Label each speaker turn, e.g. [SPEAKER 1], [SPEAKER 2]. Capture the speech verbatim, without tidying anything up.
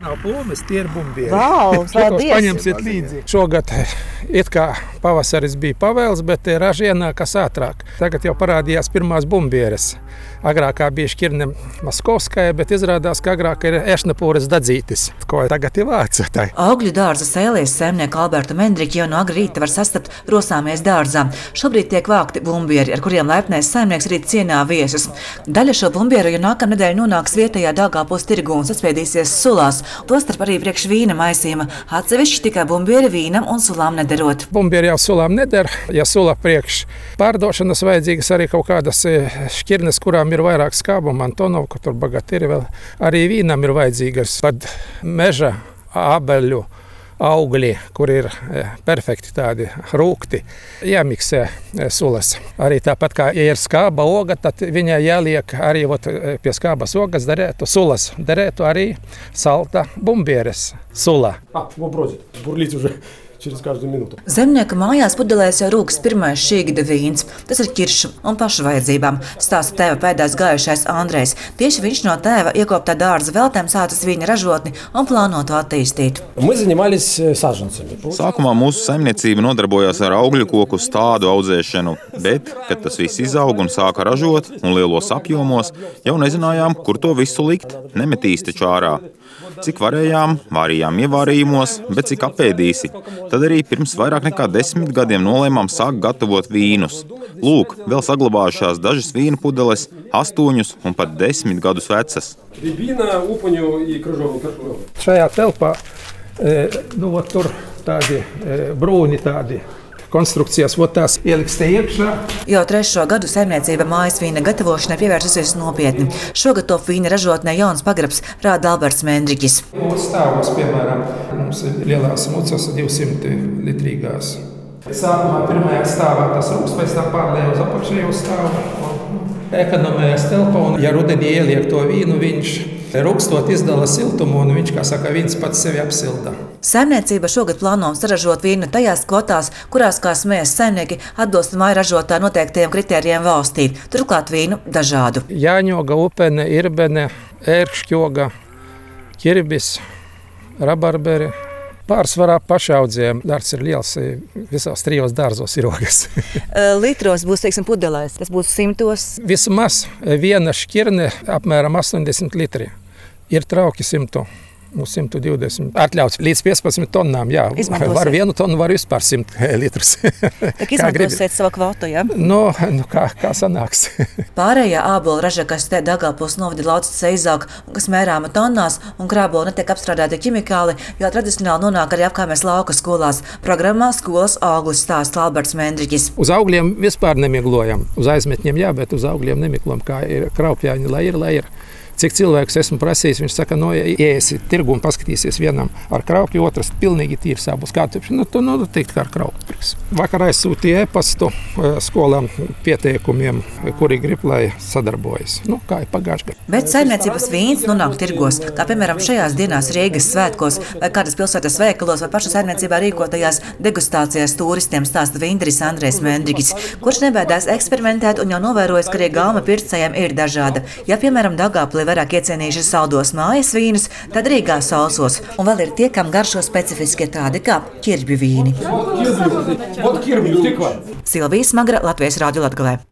[SPEAKER 1] nav plūmes, tie ir bumbieri.
[SPEAKER 2] Vau, paldies!
[SPEAKER 1] Paņemsiet līdzi. Šogad it kā pavasaris bija pavēls, bet raži ienākas ātrāk. Tagad jau parādījās pirmās bumbieres. Agrākā bija Škirne Maskovskaja, bet izrādās, ka agrāk ir Ešnapūras dadzītis, ko tagad ir vāca.
[SPEAKER 2] Augļu dārza sēlies saimnieku Albertu Mendriķi jau no agri rīta var sastapt Rosāmies dārzā. Šobrīd tiek vākti bumbieri, ar kuriem laipnais saimnieks rīt cienā viesus. Daļa šo bumbieru jau nākamnedēļ nonāks vietējā Daugavpils tirgū un saspiedīsies sulās. Tostarp arī priekš vīna maisījuma. Atsevišķi tikai bumbieri vīnam un sulām nederot.
[SPEAKER 1] Bumbieri jau sulām neder. Ja sula priekš pārdošanas vajadzīgas arī kaut kādas šķirnes, kurām ir vairāk skābuma, Antonovka, tur bagatiri vēl. Arī vīnam ir vajadzīgas pat meža abeļu augļi, kur ir perfekti tādi rūkti, jāmiksē sulas. Arī tāpat kā, ja ir skāba oga, tad viņai jāliek arī ot, pie skābas ogas derētu sulas. Derētu arī salta bumbieres sula.
[SPEAKER 3] А, его бродит. Бурлить уже через каждую минуту.
[SPEAKER 2] Zemnieka mājās pudelēs jau rūks pirmais šī gada vīns. Tas ir ķiršu un pašu vajadzībām, stāsta tēva pēdās gājušais Andrejs. Tieši viņš no tēva iekoptā dārza veltēm sācis vīna ražotni un plāno to attīstīt.
[SPEAKER 3] Мы занимались саженцами.
[SPEAKER 4] Sākumā mūsu saimniecība nodarbojās ar augļu koku stādu audzēšanu, bet, kad tas viss izauga un sāka ražot un lielos apjomos, jau nezinājām, kur to visu likt. Nemetīs taču ārā. Cik varējām, vārījām ievārījumos, bet cik apēdīsi. Tad arī pirms vairāk nekā desmit gadiem nolēmām sākt gatavot vīnus. Lūk, vēl saglabājušās dažas vīna pudeles, astoņus un pat desmit gadus vecas.
[SPEAKER 3] Ribīna, upuņu un krāžovu kartupeļu.
[SPEAKER 1] Šajā telpā e, nu, tur tādi e, brūni tādi konstrukcijas, ot tās ieliks te iekšā.
[SPEAKER 2] Jau trešo gadu saimniecība mājas vīna gatavošanai pievērsusies nopietni. Šogad top vīna ražotnē jauns pagrabs, rāda Alberts Mendriķis.
[SPEAKER 1] Mūsu stāvos, piemēram, mums ir lielās mucas divsimt litrīgās. Sākumā pirmajā stāvā tas rūks, pēc tam pārlēja uz apakšējo stāvu. Ekonomējas telpa, un ja rudenī ieliek to vīnu, viņš rūkstot izdala siltumu, un viņš, kā saka, viens pats sevi apsilda.
[SPEAKER 2] Saimniecība šogad plāno saražot vīnu tajās kvotās, kurās kā smējas saimnieki atbilst māju ražotāju noteiktajiem kritērijiem valstī. Turklāt vīnu dažādu.
[SPEAKER 1] Jāņoga, upene, irbene, ērkšķoga, ķirbis, rabarberi. Pārsvarā pašaudzējiem. Dārts ir liels, visās trijos dārzos ir ogas.
[SPEAKER 2] Litros būs, teiksim, pudelēs, tas būs simtos.
[SPEAKER 1] Vismaz viena šķirne apmēram astoņdesmit litri. Ir trauki simtu. Nu, simt divdesmit. Atļauts līdz piecpadsmit tonnām, jā.
[SPEAKER 2] Izmantosiet.
[SPEAKER 1] Var vienu tonu, var vispār simt litrus.
[SPEAKER 2] Tak izmantosiet savu kvotu, jā?
[SPEAKER 1] Nu, nu kā, kā sanāks.
[SPEAKER 2] Pārējā ābola raža, kas te Daugavpils novada laucice izaug, un kas mērāma tonnās, un krābola netiek apstrādāti ķimikāli, jo tradicionāli nonāk arī apkārmēs lauka skolās. Programmā skolas auglis stāsta Alberts Mendriķis.
[SPEAKER 1] Uz augļiem vispār nemiglojam. Uz aizmetņiem jā, bet uz augļiem nemiglojam, kā ir kraupjāņi, lai ir, lai ir. Cik cilvēkus esmu prasījis, viņš saka, no, ja iesi tirgu un paskatīsies vienam ar kraupju, otrs pilnīgi tīrs abus kātupši. Nu, tu nu, teikt, kā ar kraupju. Vakar aizsūtīja e-pastu skolām pieteikumiem, kuri grib, lai sadarbojas. Nu, kā ir pagājuši gadu.
[SPEAKER 2] Bet saimniecības vīns nonāk tirgos, kā piemēram šajās dienās Rīgas svētkos vai kādas pilsētas veikalos vai pašu saimniecībā rīkotajās degustācijās turistiem, stāsta vīndaris Andrejs Mendriķis, kurš nebaidās eksperimentēt un jau novērojis, ka arī gāma pircējiem ir dažāda. Ja, piemēram, Daugavpilī vairāk iecienījuši saldos mājas vīnus, tad Rīgā sausos. Un vēl ir tie, kam garšo specifiskie tādi kā ķirbju vīni. Silvija Smagra, Latvijas Rādio Latgalē.